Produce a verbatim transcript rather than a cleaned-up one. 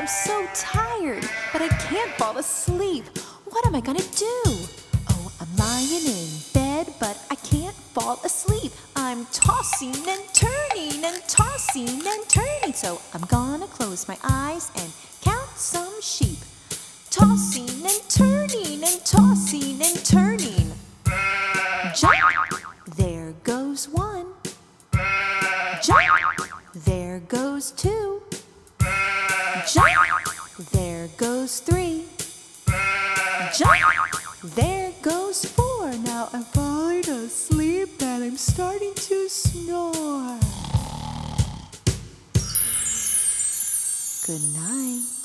so tired, but I can't fall asleep. What am I gonna do? Oh, I'm lying in bed, but I can't fall asleep. I'm tossing and turning and tossing and turning. So I'm gonna close my eyes and count some sheep. Tossing and turning and tossing and turning. Jump! There goes one. Jump! There goes two. Jump! There goes three. Jump! There goes four. Now I'm falling asleep and I'm starting to snore. Good night.